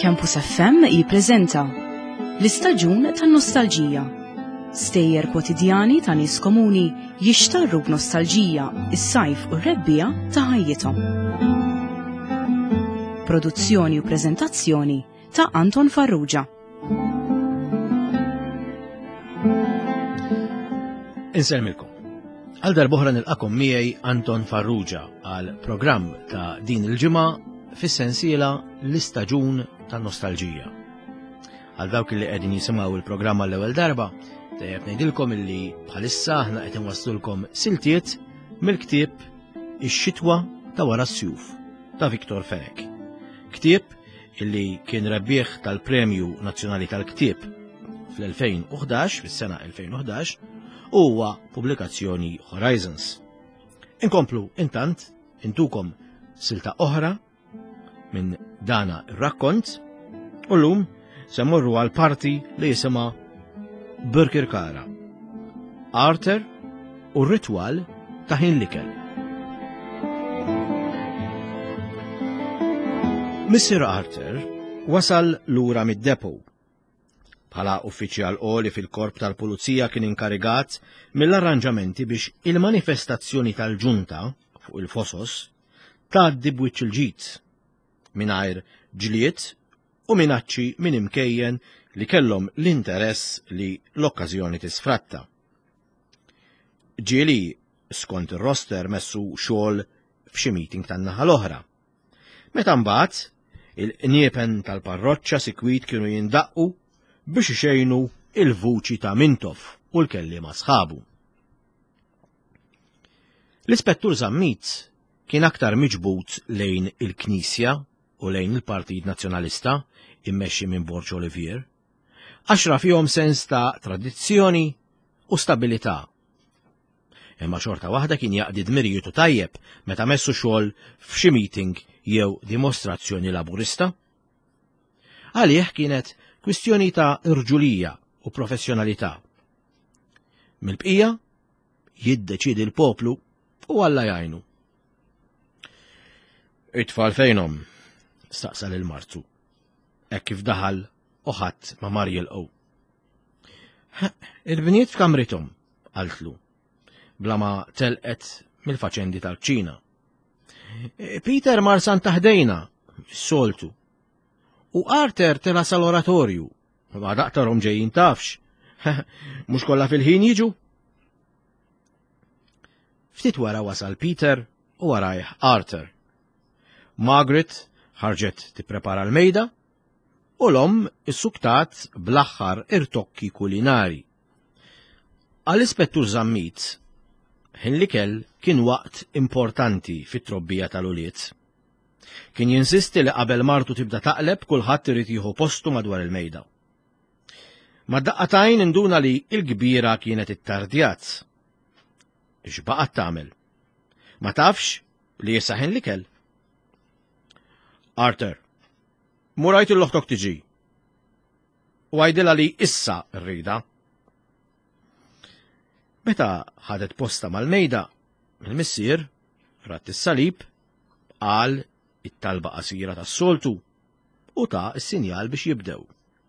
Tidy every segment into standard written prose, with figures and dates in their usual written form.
Campus FM jippreżenta l-istaġun tan-nostalġija. Stejjer kwotidjani ta' nies komuni jixtarru b'nostalġija is-sajf u r-rebbija ta' ħajjithom. Produzzjoni u preżentazzjoni ta' Anton Farrugia. Inselmilkom. Għal darbohra nilqakom miegħi Anton Farrugia għal programm ta' din il-ġimgħa fis-sensiela l-istaġun tan-nostalġija. Għal dawk li qegħdin jisimgħu il-programm għall-ewwel darba, tajjeb ngħidilkom illi bħalissa aħna qed inwasslulkom siltiet mill-ktieb Ix-xitwa ta' wara s-sjuf ta' Viktor Ferek. Ktieb illi kien rebbieħ tal-Premju Nazzjonali tal-Ktieb fl-2011, fis-sena 2011, u huwa pubblikazzjoni Horizons. Inkomplu intant intukom silta oħra minn dana ir-rakkont u llum se mmorru għal parti li jisimha Birkirkara, Arthur u r-ritwal ta' ħin l-ikel. Mr. Arthur wasal lura mid-depo. Bħala uffiċjal qoli fil-korp tal-pulizija kien inkarigat mill-arranġamenti biex il-manifestazzjoni tal-ġunta fuq il-fosos tgħaddi b'wiċċ il-ġid mingħajr ġlied u minaċċi minn imkejjen li kellhom l-interess li l-okkażjoni tisfratta. Ġieli skont ir-roster messu xogħol f'xi meeting tan-naħa l-oħra. Meta mbagħad il-qniepen tal-parroċċa sikwit kienu jindaqqu biex ixejnu il-vuċi ta' Mintoff u l-kelliema sħabu. L-Ispettur Zammit kien aktar miġbut lejn il-Knisja u lejn il-Partit Nazzjonalista immexxi minn Borġ Olivier, għaxra fihom sens ta' tradizzjoni u stabilità. Imma xorta waħda kien jaqdi dmirjiet tajjeb meta messu xogħol f'xi meeting jew dimostrazzjoni laburista. Għalih kienet kwistjoni ta' irġulija u professjonalità. Mill-bqija jiddeċiedi l-poplu u Alla jgħinu. It-tfal fejnhom? Staqsal il-martu. Hekk kif daħal u ħadd ma mar jilqgħu. Il-bniet f'kamrithom, qaltlu, bla ma telqet mill-faċendi tal-ċina. Peter mar Santa Ħdejna, s-soltu. U Arthur tela sal-oratorju, ma daqtarhom ġejjin tafx. Mhux kollha fil-ħin jiġu? Ftit wara wasal Peter u warajh Arthur. Margaret ħarġet tipprepara l-mejda u l-omm issuktat bl-aħħar irtokki kulinari. Għall-Ispettur Zammit, ħin l-ikel kien waqt importanti fit-trobbija tal-uliet. Kien jinsisti li qabel martu tibda taqleb kulħadd irid jieħu postu madwar il-mejda. Ma daqqatajn induna li l-kbira kienet it-tardjat. X'baqgħet tagħmel? Ma tafx li issa ħin l-ikel? Arthur, murajt il-loħtok tiġi. U għajdila li issa rrida. Meta ħadet posta mal-mejda, il-missier, rat is-salib, qal it-talba qasira tas-soltu u ta' is-sinjal biex jibdew.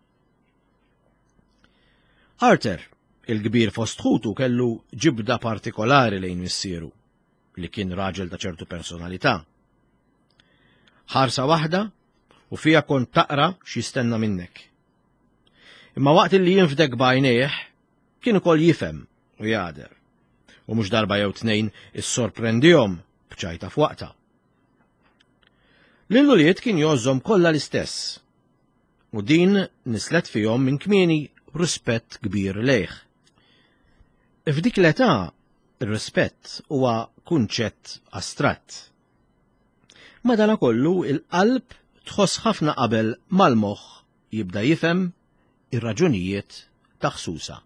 Arthur, il-kbir fost ħutu kellu ġibda partikolari lejn missieru, li kien raġel ta' ċertu personalità. Ħarsa waħda u fija kont taqra x'jistenna minnek. Imma waqt li jinfdek bajnejh kien ukoll jifhem u jgħader. U mhux darba jew tnejn issorprendihom b'ċajta f'waqta. L-iluliet kien jożhom kollha l-istess. U din nislet fihom minn kmieni rispett kbir lejh. F'dik l-età ir-rispett huwa kunċett astratt. Madankollu il-qalb tħoss ħafna qabel mal-moħħ jibda jifhem ir-raġunijiet ta' ħsusa.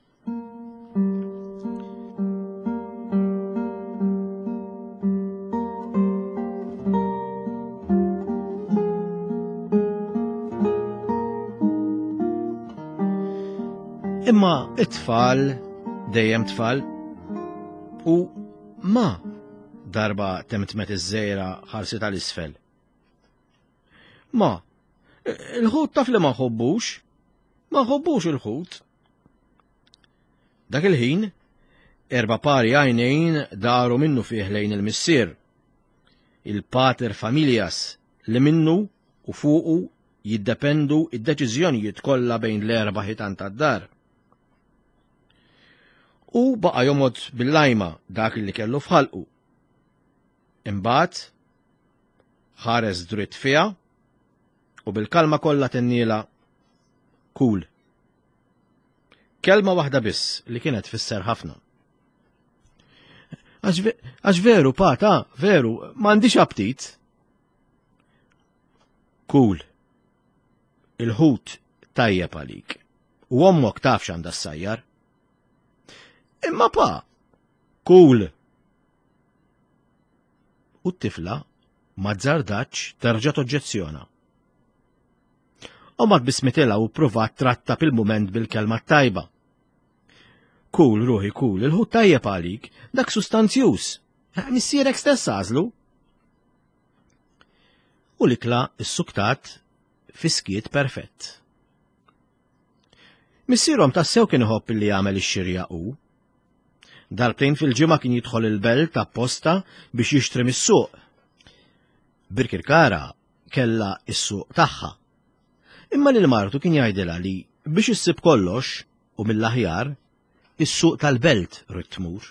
Imma it-tfal dejjem tfal u ma darba temtmet iż-żejra ħarsi tal-isfel. Ma Il-ħut taf li ma nħobbux il-ħut. Dak il-ħin, 4 pari għajnejn daru minnu fih lejn il-missier, il-pater familjas li minnu u fuqu jiddependu id-deċiżjonijiet kollha bejn l-4 ħitan tad-dar. U baqa' jomod bil-lajma dak li kellu fħalqu. Imbagħad ħares dritt fiha u bil-kalma kollha tenniela kul. Kelma waħda biss li kienet fisser ħafna. Għax veru, pata, veru, m'għandix aptit. Kul. Il-ħut tajjeb għalik. U ommok taf x'għandha ssajjar. Imma pa, kul. U t-tifla ma tżardax terġa' toġġezzjona. Omad bismitela u provat tratta pil-mument bil-kelma tajba. Kul, ruħi, kul, il-ħut tajjeb għalik, dak sustanzjuż. Missierek stess għażlu. U l-ikla s-suktat fiskiet perfett. Missierhom tassew kien iħobb li jagħmel ix-xirja u. Darbtejn fil-ġimgħa kien jidħol il-belt apposta biex jixtri mis-suq. Birkirkara kellha s-suq tagħha. Imma lil martu kien jgħidilha li biex issib kollox u mill-aħjar is-suq tal-belt rid tmur.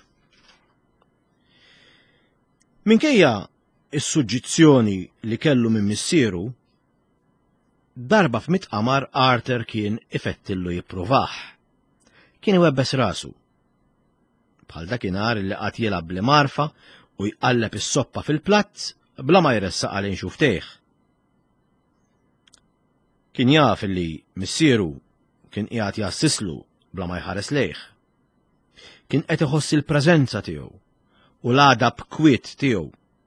Minkejja is-suġġizzjoni li kellu minn missieru, darba f'mitqamar Arthur kien ifettillu jippruvaħ. Kien iwebbes rasu. Bħal dakinhar li qatt jilgħab bli marfa u jqalleb is-soppa fil-platt bla ma jressaq għalejn xuftejh. Kien jaf li missieru kien qiegħed jassislu bla ma jħares lejh. Kien qed iħoss il-preżenza tiegħu u l-għadab kwiet tiegħu.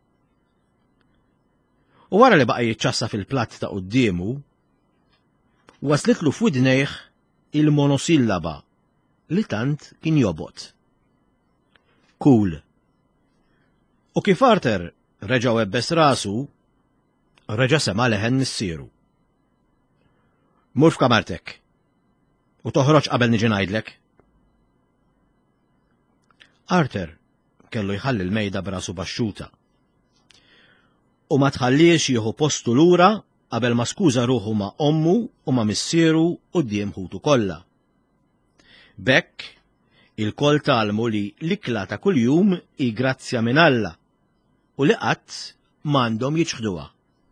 U wara li baqa' jiċċassa fil-platt ta' qudiemu, waslitlu f'widnejh il-monosillaba li tant kien jobot. Kul. U kif Arthur reġa' webbes rasu, reġa' sema' leħen missieru. Mur f'kamartek u toħroġ qabel niġi ngħidlek. Arthur kellu jħalli l-mejda b'rasu baxxuta. U ma tħalliex jieħu postu lura qabel ma skuża ruħu ma' ommu u ma' missieru quddiem ħutu kollha. Bekk il-kol talmu li l-ikla ta' kuljum hi grazzja minn Alla u li qatt m'għandhom jiġħduha.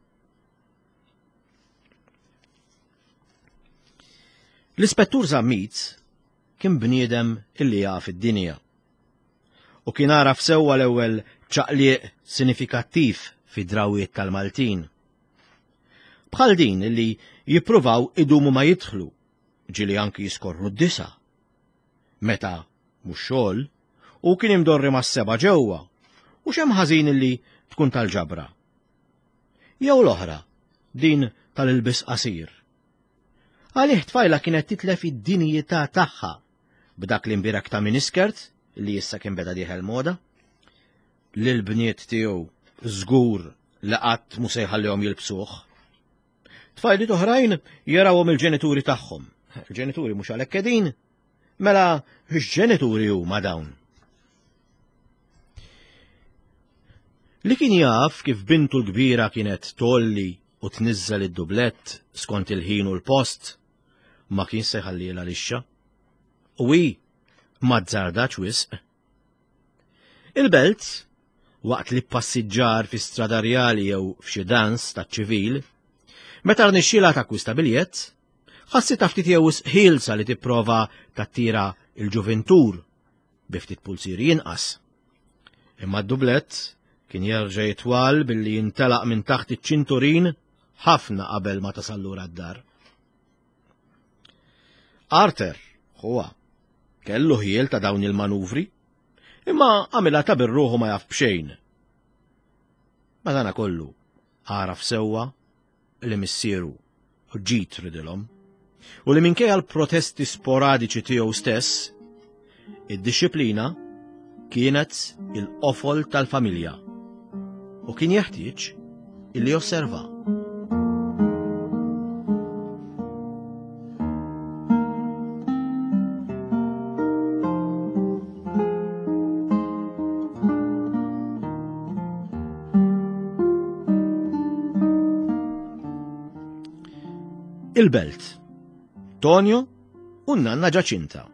L-ispettur Zammitz kien bniedem illi jaf id-dinja u kien għaraf sewwa l-ewwel ċaqliq sinifikattiv fid-drawwiet tal-Maltin. Bħal din illi jippruvaw idumu ma jidħlu, ġieli anki jiskorru d-disa. Meta mhux xogħol u kien imdorri mas-seba' ġewwa u x'hemm ħażin illi tkun tal-ġabra. Jew l-oħra, din tal-ilbis qasir. Għalih tfajla kienet titlef id-dinjità tagħha b'dak l-imbirek ta' miniskert li issa kien beda dieħel moda. Lil-bniet tiegħu żgur li qatt mhu se jħallihom jilbsuh. Tfajliet oħrajn jarawhom il-ġenituri tagħhom. Il-ġenituri mhux għalhekk qegħdin, mela x-ġenituri huma dawn. Li kien jaf kif bintu l-kbira kienet tolli u tniżżel id-dublett skont il-ħin u l-post, ma kien se jħallilha lixxa. U hi ma tżardax wisq. Il-belt, waqt li passiġġar fi strada rjali jew f'xi dans taċ-ċivil, meta rnexxielha takkwista biljett, ħassitha ftit jew ħielsa li tipprova tattira il-ġuventur bi ftit pulsieri jinqas. Imma d-dublett kien jerġa' jitwal billi jintelaq minn taħt iċ-ċinturin ħafna qabel ma tasal lura d-dar. Arthur, huwa, kellu ħiel ta' dawn il-manuvri, imma għamilha ta' birruħu ma jaf b'xejn. Madana kollu għaraf sewwa li missieru ġid ridilhom u li minkejja l-protesti sporadiċi tiegħu stess, id-dixxiplina kienet il-qofol tal-familja u kien jeħtieġ illi josserva. il-Belt, Tonio u n-nanna Ġaċinta.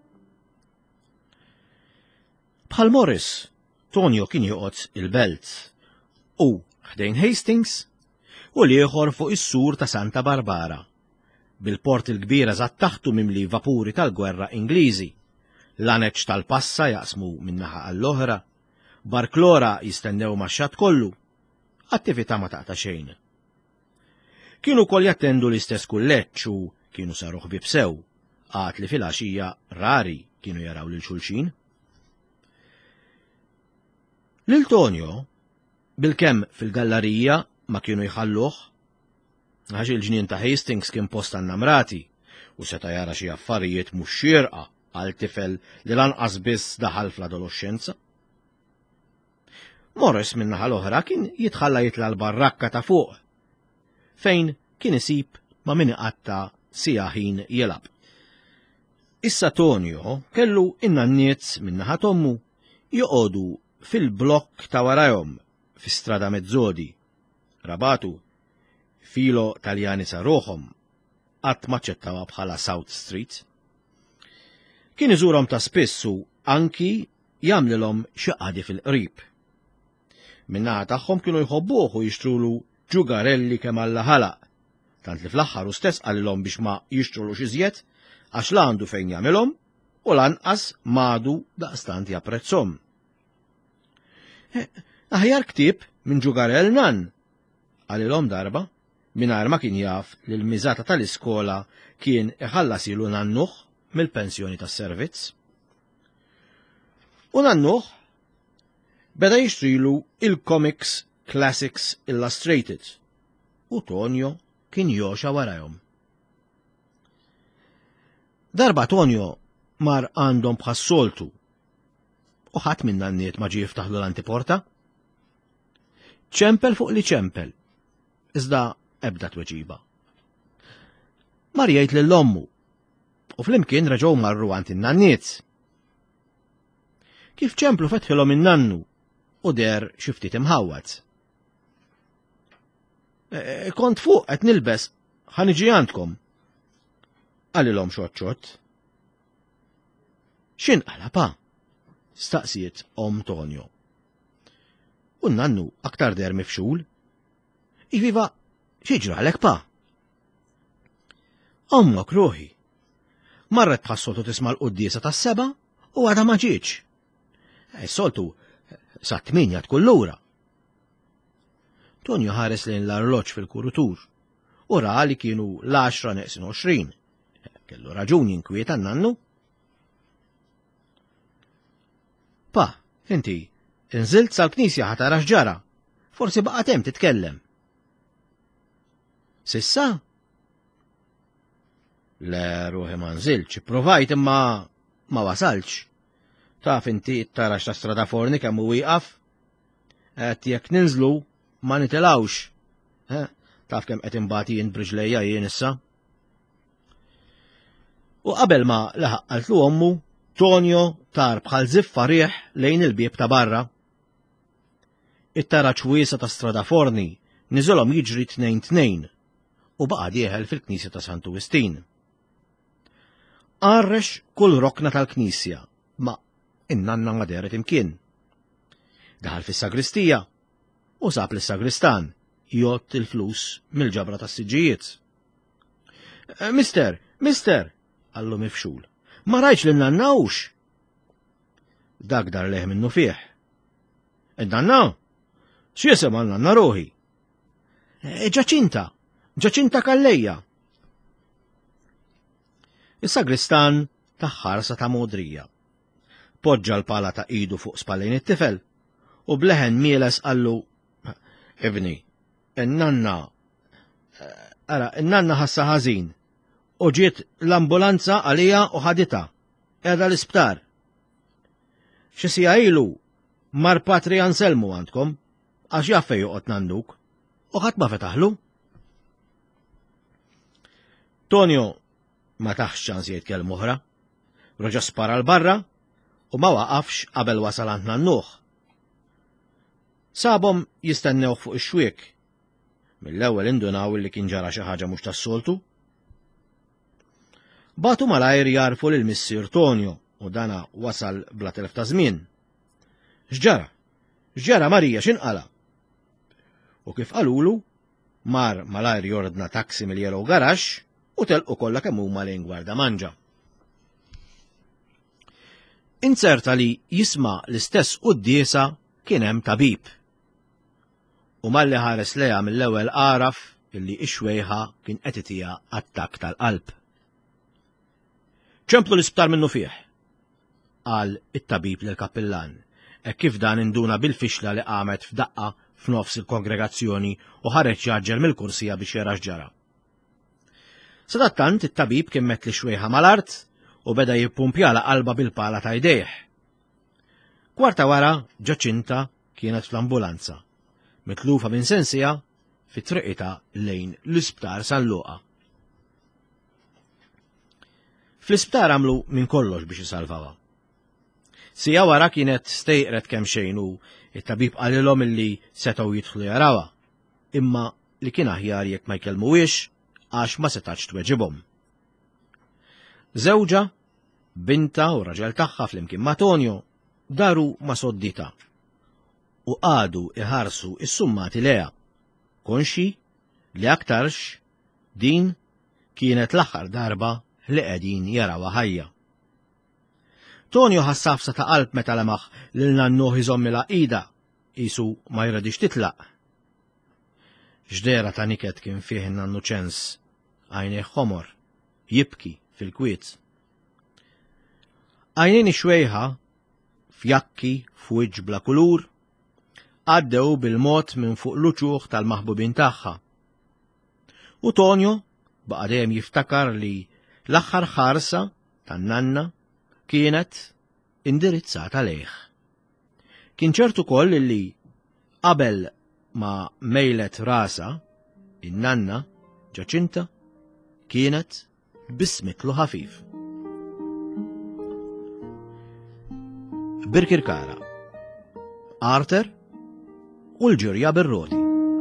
Bħal Morris, Tonio kien joqgħod il-Belt u ħdejn Hastings u l-ieħor fuq is-sur ta' Santa Barbara, bil-port il-kbira żatt taħtu mimli vapuri tal-gwerra Ingliżi, l-aneċ tal-Passa jaqsmu min-naħa għall-oħra, Barklora jistennew max-xatt kollu, attività ma taqta' xejn. Kienu kol jattendu l-istess kulleġġ u kienu saru ħbieb sew, għad li fil-għaxija rari kienu jaraw lil xulxin. Lil Tonio, bil-kemm fil-gallerija ma kienu jħalluh, għax il-ġnien ta' Hastings kien post tan-namrati u seta' jara xi affarijiet mhux xierqa għal tifel li lanqas biss daħal fl-adolescenza. Morris min-naħa l-oħra kien jitħalla jitla l-barrakka ta' fuq, fejn kien isib ma' min iqatta sija ħin jilab. Issa Tonio kellu in-nanniet min-naħa tommu joqogħdu fil-blokk ta' warahom fi strada Mezzodi, Rabatu, filo Taljani saruħom, qatt maċċettawha bħala South Street. Kien iżurhom ta' spissu anki jagħmlilhom xi qagħdi fil-qrib. Min-naħa tagħhom kienu jħobbuh u jixtrulu ġugarelli kemm alla ħalaq, tant li fl-aħħar stess qalilhom biex ma jixtrulu iżjed għax la għandu fejn jagħmilhom u lanqas m'għadu daqstant japprezzhom. Aħjar ktieb minn ġugarell nan, għalilhom darba, mingħajr ma kien jaf li l-miżata tal-iskola kien iħallas ilu nannuh mill-pensjoni tas-servizz. U nannuh beda jixtrilu il-Comics Classics Illustrated u Tonio kien joxa warahom. Darba Tonio mar għandhom bħas-soltu u ħadd minn nanniet ma ġie jiftaħlu l-antiporta. ċempel fuq li ċempel, iżda ebda tweġiba. Mar jgħid lill-ommu u flimkien reġgħu marru għand in-nanniet. Kif ċemplu fetħilhom in-nannu u der xi ftit imħawwad. Kont fuq qed nilbes ħaniġi għandkom. Għalilhom xoċċott. X'inqala pa? Staqsiet Tonio. U n-nannu aktar der mifxul. Iviva, xieġra għalek pa? Ommok ruħi. Marret bħas-soltu tisma' l-quddiesa tas-seba' u għadha ma ġietx. Soltu sa' 8 tkun lura. Tonio ħares lejn l-arloġġ fil-kurutur u ra li kienu l-10 neqsin 20. Kellu raġun jinkwieta n-nannu. Pa, inti, inżilt sal-knisja ħatara x'ġara, forsi baqa' hemm titkellem. Sissa? Le ruħi ma nżilx, ipprovajt imma ma wasalx. Taf inti tara x'ta strada forni kemm hu wieqaf? Qed jekk ninżlu ma nitilgħux. Taf kemm qed imbagħad jien b'riġlejja jien issa. U qabel ma laħaqaltlu ommu, Tonio tar bħal ziffa rieħ lejn il-bieb ta' barra. It-tara ċwiesa ta' strada forni niżolhom jiġri 2-2 u baqa' dieħel fil-Knisja ta' Santu Wistin. Qarrex kull rokna tal-Knisja, ma in-nanna ma deret imkien. Daħal fis-sagristija u sab lis-sagristan jgħod il-flus mill-ġabra tas-siġġijiet. Mister, għallu mifxul. Ma rajx li n-nannawx. Dak dar leħ minnu fieħ. Id-nanna? X'jisem għal-nanna ruħi? Ġaċinta Kallejja. Is-sagristan taħħarsa ta' modrija. Poġġa l-pala ta' idu fuq spallejn it-tifel u bleħen mieles għallu Ibni, in-nanna ħassa ħażin u ġiet l-ambulanza għalija u ħadita, qiegħda l-isptar. Xi sija ilu mar Patri Anselmu għandkom, għax jaffej joqgħod nanduk, u ħadd ma fetaħlu. Tonio ma taħx ċans jgħid kelm oħra, roġa spara l-barra u ma waqafx qabel wasal għand nannuh. Sabhom jistennewh fuq ix-xwiek. Mill-ewwel indunaw li kien ġara xi ħaġa mhux tas-soltu, batu malajr jarfu lil missier Tonio u dana wasal bla telef ta' żmien. X'ġara? X'ġara Marija x'inqala? U kif qalulu, mar malajr jordna taksi mill-Yellow Garage u telqu kollha kemm huma lejn Gwardamanġa. Inserta li jisma' l-istess qudiesa kien hemm tabib. U malli ħares leha mill-ewwel qaraf illi x-xwejħa kien qed itija attakk tal-qalb. ċemplu l-isptar minnu fih, qal it-tabib lill-kappillan, hekk kif dan induna bil-fixla li qamet f'daqqa f'nofs il-kongregazzjoni u ħareġ jaġġel mill-kursija biex jara x'ġara. Sadattant it-tabib kien mett li xwejħa mal-art u beda jippumpjala qalba bil-pala ta' jdejh. Kwarta wara Ġaċinta kienet fl-ambulanza, mitlufa minn sensija fit-triqita lejn l-isptar San Luqa. Fl-isptar għamlu minn kollox biex jisalvawa. Sija wara kienet stejqret kemm xejn u it-tabib qalilhom illi setgħu jidħlu jarawha, imma li kien aħjar jekk ma jkellmuhiex għax ma setax tweġibhom. Żewġa, binta u raġel tagħha flimkien ma' Tonio daru ma' soddita u għadu iħarsu is-summati leha, konxi li aktarx din kienet l-aħħar darba li qegħdin jarawha ħajja. Tonio ħassafsa ta' qalb meta lemaħ lil nannuh iżommilha ida qisu ma jridix titlaq. X'dera ta' niket kien fih nannu ċens, għajnejh ħomor, jibki fil-kwiet. Għajnejn ix-xwejħa f'jakki f'wiġġ bla kulur għaddew bil-mod minn fuq l-uċuħ tal-maħbubin tagħha. U Tonio baqa' dejjem jiftakar li l-aħħar ħarsa tan-nanna kienet indirizzata lejh. Kien ċertu koll li qabel ma mejlet rasa in-nanna Ġaċinta kienet bismitlu ħafif. Birkirkara, Arter u l-ġirja bir-roti.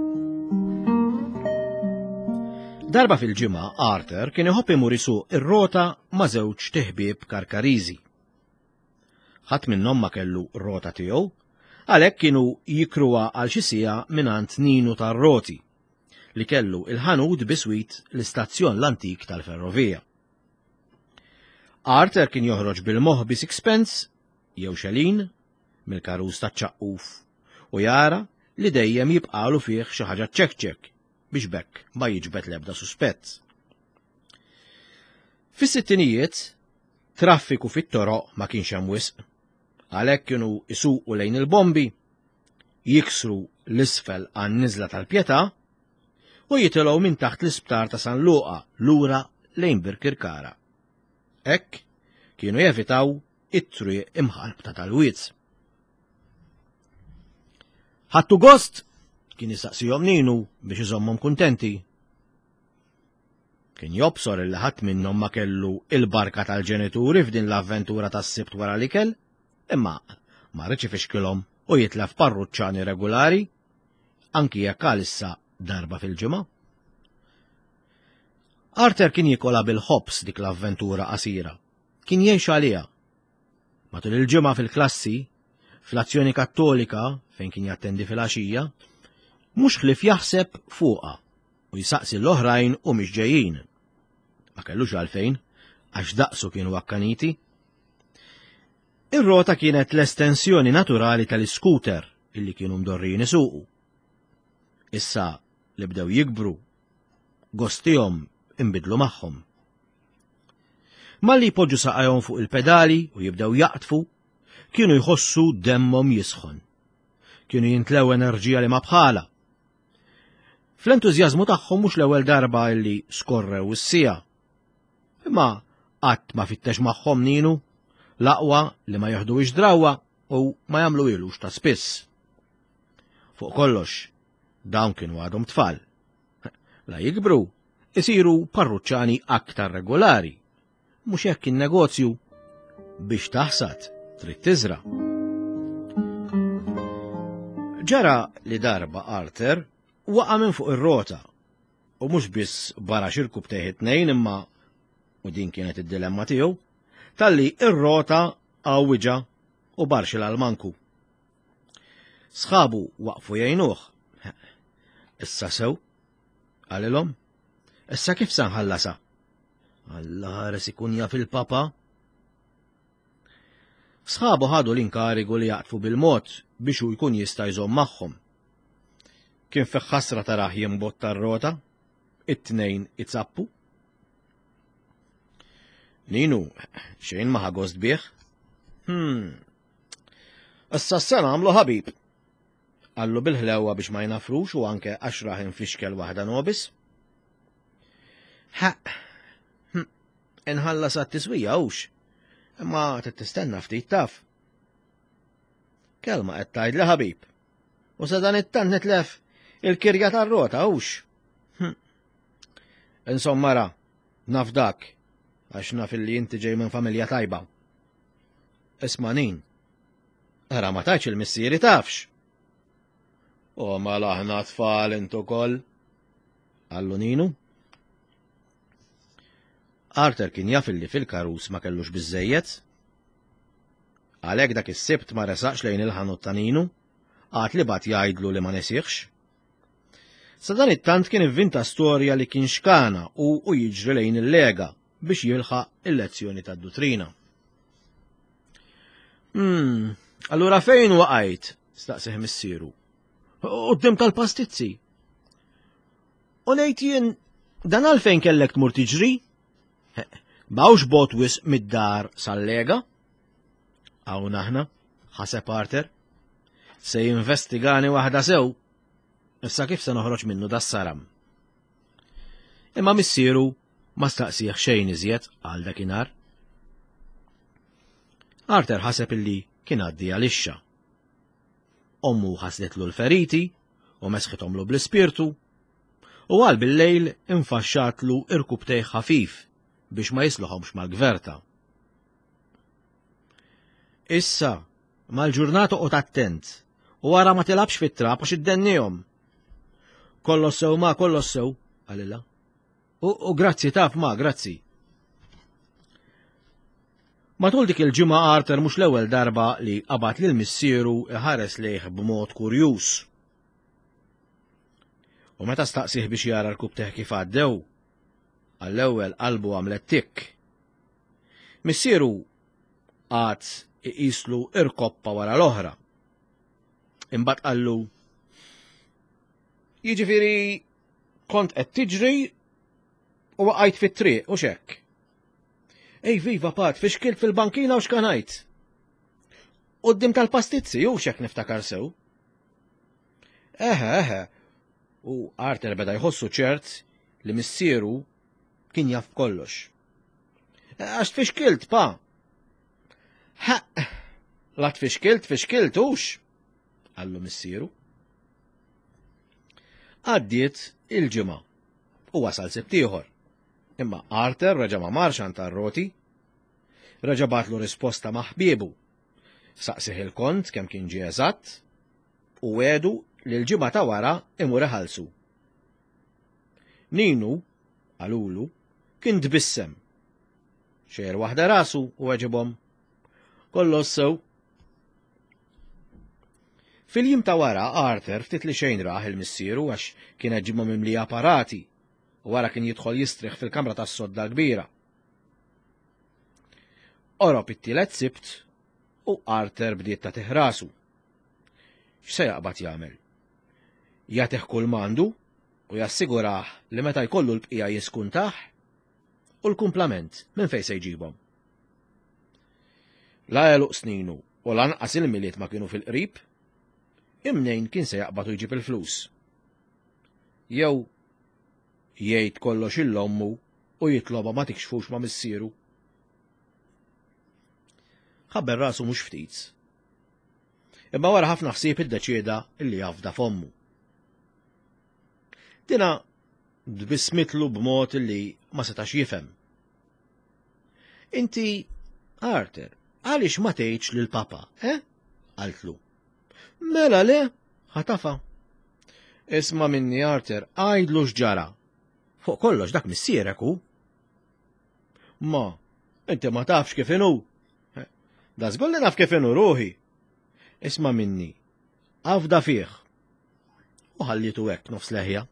Darba fil-ġimgħa Arter kien iħobb imur isuq ir-rota ma' żewġ teħbieb Karkariżi. Ħadd minnhom ma kellu r-rota tiegħu, għalhekk kienu jikruha għal xi siegħa mingħand Ninu tar-Roti li kellu il-ħanud biswit l-istazzjon l-antik tal-ferrovija. Arter kien joħroġ bil-moħħ bi sixpence jew xelin mill-karuż taċ-ċaqquf u jara li dejjem jibqalu fih xi ħaġa ċekċek biex bekk ma jiġbed l-ebda suspett. Fis-sittinijiet traffiku fit-toroq ma kienx hemm wisq, għalhekk kienu isuqu lejn il-bombi, jiksru l-isfel għan-niżla tal-Pjetà u jitilgħu minn taħt l-isptar ta' San Luqa lura lejn Birkirkara. Hekk kienu jevitaw it-triq imħalbta tal-wied. Ħadtu gost? Kien jistaqsihom Ninu biex iżommhom kuntenti. Kien jobsor illi ħadd minnhom ma kellu il-barka tal-ġenituri f'din l-avventura tas-sibt wara l-ikel, imma ma rridx ifixkilhom u jitlef parruċċani regolari, anki jekk għalissa darba fil-ġimgħa. Arter kien jikola bil-ħobs dik l-avventura qasira. Kien jgħix għaliha. Matul il-ġimgħa fil-klassi, fl-azzjoni kattolika fejn kien jattendi fil-għaxija, mhux ħlif jaħseb fuqha u jisaqsi l-oħrajn u mhix ġejjin. Ma kellux għalfejn, għax daqsu kienu akkaniti. Ir-rota kienet l-estensjoni naturali tal-iskuter illi kienu mdorrin isuqu. Issa li bdew jikbru, gostihom imbidlu magħhom. Malli jpoġġu saqajhom fuq il-pedali u jibdew jaqtfu, kienu jħossu demmhom jisħon. Kienu jintlew enerġija li ma bħala. Fl-entużjażmu tagħhom mhux l-ewwel darba illi skorrew is-sija. Imma qatt ma fittex magħhom Ninu, l-aqwa li ma jaħduwix drawwa u ma jagħmlu ilux ta' spiss. Fuq kollox, dawn kienu għadhom tfal. La jikbru, isiru parruċċani aktar regolari, mhux hekk in-negozju biex taħsad trid tiżra. Ġara li darba Arter waqa' minn fuq ir-rota u mhux biss bara xirku btejħ it-tnejn imma u din kienet id-dilemma tiegħu, talli ir-rota għawwiġa u barxil għal manku. Sħabu waqfu jgħinuh. Issa sew, għalilhom, issa kif sanħallasa? Alla ħares ikun jaf il-papa. Sħabu ħadu l-inkarigu li jaqtfu bil-mod biex hu jkun jista' jżomm magħhom. Kien fi ħasra taraħ jimbotta r-rota, it-tnejn itzappu. Ninu, xejn ma ħagost bih? Issa s-sena għamlu ħabib. Għallu bil-ħlewa biex ma jnafrux u anke 10 infixkel waħda nobis. Inħalla sa t-tiswija ux, imma t-tistenna ftit taf. Kelma qed tgħid li ħabib, u sa dan it-tant nitlef il-kirja tar-rota ux. Insomma ra, naf dak, għax naf illi inti ġej minn familja tajba. Isma' nin, ara ma tajċ il-missieri tafx. U ma laħna tfal intu koll, għallu Ninu. Arthur kien jaf illi fil-karus ma kellux biżejjed. Għalhekk dak is-sibt ma resaqx lejn il-ħanut ta' Ninu, għad li bat jgħidlu li ma nesieħx. Sa dan it-tant kien ivvinta storja li kien xkana u jiġri lejn il-lega biex jilħaq il-lezzjoni tad-dutrina. Allura fejn waqajt? Staqsih missieru. Qudiem tal-pastizzi. U ngħid jien dan għalfejn kellek tmur tiġri? Bawx botwis mid-dar sal-lega? Hawn aħna, ħaseb Arthur, se jinvestigani waħda sew, issa kif se noħroġ minnu das-saram. Imma missieru ma staqsih xejn iżjed għal dakinhar. Arthur ħaseb illi kien għaddi għalixxa. Ommu ħasletlu l-feriti u mesħithomlu bl-ispirtu u għal bil-lejl infaxxatlu irkubtej ħafif biex ma jisluħomx mal-gverta. Issa, mal-ġurnata qgħod attent u wara ma tilabx fit-trab għax iddennihom. Kollos sew ma kollos sew, għalilla. U grazzi taf ma, grazzi. Matul dik il-ġimgħa Arthur mhux l-ewwel darba li qabad lil missieru iħares lejh b'mod kurjuż. U meta staqsih biex jara l-kubteħ kif għaddew, għall-ewwel qalbu għamlet tikk. Missieru għad iqislu irkoppa wara l-oħra. Imbagħad qallu: Jiġifieri kont qed tiġri u waqajt fit-triq u x'hekk. Ej viva Pat, fi xkilt fil-bankina u x'kanajt. Qudiem tal-pastizzi u x'hekk niftakar sew. Eħe. U Arthur beda jħossu ċert li missieru kien jaf kollox. Għax tfixkilt, pa. La tfixkilt ux, għallu missieru. Għaddiet il-ġimgħa u wasal sibt ieħor. Imma Arthur reġa' ma marxan tar-roti, reġa' batlu risposta ma' ħbiebu. Saqsih il-kont kemm kien ġie eżatt u għedu li l-ġimgħa ta' wara imur iħallsu. Ninu, għalulu, kien tbissem. Xejr waħda rasu u weġibhom: Kollos sew. Fil-jiem ta' wara Arthur ftit li xejn raħ il-missieru għax kienet ġimgħa mimlija apparati u wara kien jidħol jistrieħ fil-kamra tas-sodda l-kbira. Orob it-tielet sibt u Arthur bdiet ta' tiħrasu. X'se jaqbad jagħmel? Jagħtih kull mandu u jassigurah li meta jkollu l-bqija jiskuntaħ u l-kumplament minn fejn se jġibhom. La għeluq sninu u lanqas il-miliet ma kienu fil-qrib, imnejn kien se jaqbad u jġib il-flus. Jew jgħid kollox il-ommu u jitloba ma tikxfux ma missieru. Ħabber rasu mhux ftit. Imma wara ħafna ħsieb iddeċieda illi jafda f'ommu. Dina dbismitlu b'mod illi ma setax jifhem. Inti, Arthur, għaliex ma tgħidx lil papa, qaltlu. Mela le, ħatafa. Isma' minni Arthur, għajdlu x'ġara. Fuq kollox dak missierek hu. Ma, inti ma tafx kif inhu. Da żgur li naf kif inhu ruħi. Isma' minni, għafda fih. U ħallitu hekk nofs leħja.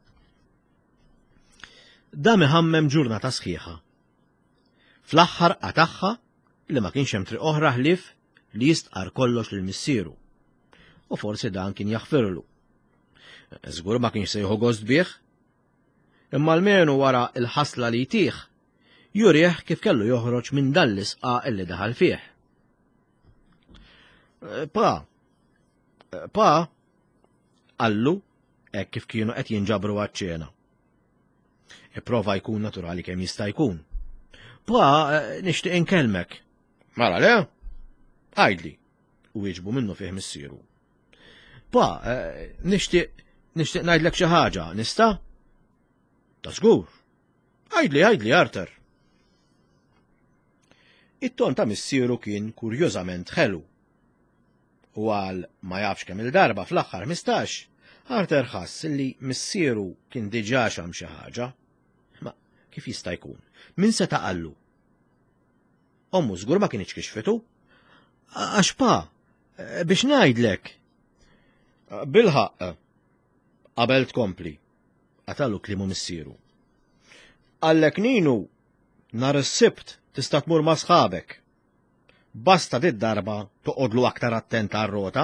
Da miħammem ġurnata sħiħa. Fl-aħħar qataħħa li ma kienx hemm triq oħra ħlief li jistqar kollox lil missieru. U forsi dan kien jaħfirlu. Żgur ma kienx se jieħu gost bih. Imma l-menu wara il-ħasla li jtih jurih kif kellu joħroġ minn dan l-isqaq illi daħal fih. Pa, qallu hekk kif kienu qed jinġabru għaċ-ċena. Ipprova jkun naturali kemm jista' jkun. Pa, nixtieq inkellmek. Mara le? Għajdli. U jiġbu minnu fih missieru. Pa, nixtieq ngħidlek xi ħaġa, nista'? Ta' żgur. Għajdli, Arthur. It-ton ta' missieru kien kurjużament ħelu. U għal ma jafx kemm il-darba fl-aħħar 15, Arthur ħass li missieru kien diġà xam xi ħaġa. Ma kif jista' jkun? Min se taqallu? Ommu żgur ma kienx kixfitu? Għax pa, biex ngħidlek. Bil-ħaqq, qabel tkompli, għatallu klimu missieru. Għallek ninu, nar is-sibt tista' tmur ma' sħabek. Basta darba toqodlu aktar attenta għar-rota.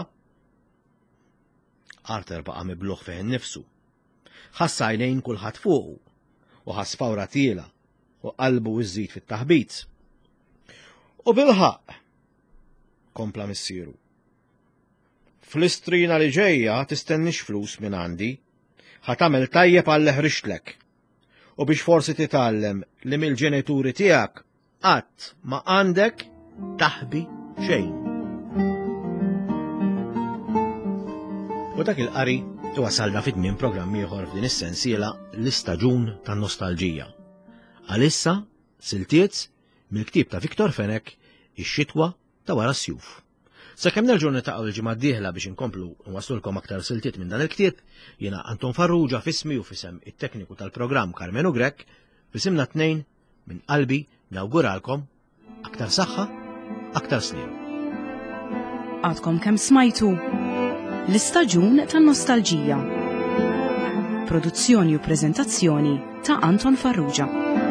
Arthur baqa' mibluħ fih innifsu. Ħass għajnejn kulħadd fuqu u ħass fawra tiela u qalbu iżżid fit-taħbit. U bil-ħaq, kompla missieru. Fl-istrina li ġejja tistennix flus minn għandi, ħatamel tajjeb għall ħrixtlek. U biex forsi titgħallem li mill-ġenituri tiegħek qatt ma għandek taħbi xejn. U dak il-qari wasalna fit-tmiem programm ieħor f'din is-sensiela l-istaġun tan-nostalġija. Għalissa siltiet mill-ktieb ta' Viktor Fenek Ix-xitwa ta' wara s-sjuf. Sakemm nerġgħu niltaqgħu l-ġimgħa d-dieħla biex inkomplu nwaslulkom aktar siltiet minn dan il-ktieb, jiena Anton Farrugia f'ismi u f'isem it-tekniku tal-programm Carmenu Grek, f'isimna tnejn minn qalbi nawguralkom aktar saħħa, aktar snin. Għadkom kemm smajtu l-istaġun tan-nostalġija. Produzzjoni u preżentazzjoni ta' Anton Farrugia.